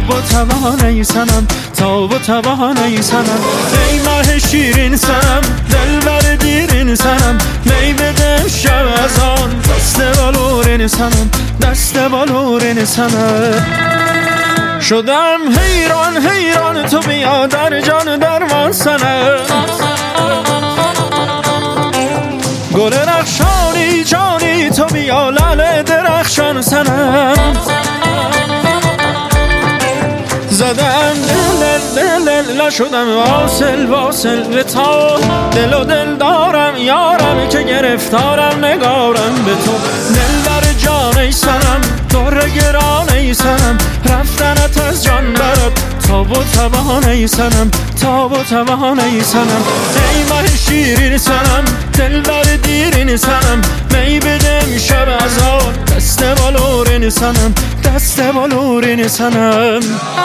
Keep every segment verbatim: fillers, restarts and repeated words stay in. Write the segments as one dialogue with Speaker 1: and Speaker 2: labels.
Speaker 1: تاب و توان ای صنم، تاب و توان ای صنم. ای ماه شیرین صنم، دلبر دیرین صنم، می بده شب از آن دست بلورین صنم، دست بلورین صنم. شدم حیران حیران تو بیا در جان درمان صنم، گل رخشانی جانی تو بیا لعل درخشان صنم. زدم دل دل دل نشدم واصل واصل به تا، دل و دل دارم یارم که گرفتارم نگارم به تو. دل بر جان ای صنم، در گران ای صنم، رفتنت از جان برد تاب و توان ای صنم، تاب و توان ای صنم. ای ماه شیرین صنم، دل بر دیرین صنم، می بدم شب از آن دست بلورین صنم، دست بلورین صنم.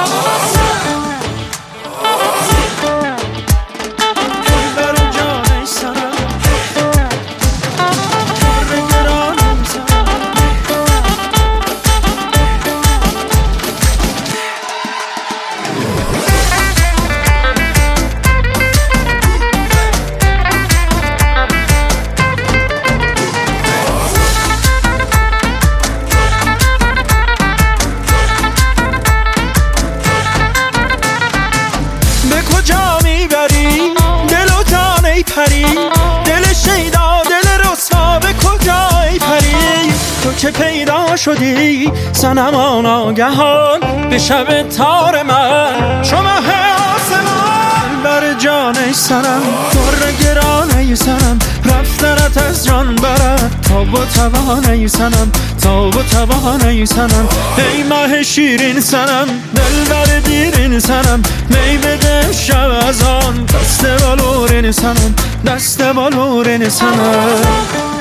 Speaker 1: کجا میبری دل و جان ای پری، دل شیدا دل رسوا به کجا ای پری. تو که پیدا شدی صنما ناگهان به شب تار من چو ماه آسمان. بر جان ای صنم، در گران ای صنم، رفتنت از جان برد تاب و توان ای صنم، تاب و توان ای صنم. ای ماه شیرین صنم، دلبر دیرین صنم، می بده شب از آن دست بلورین صنم، دست بلورین صنم.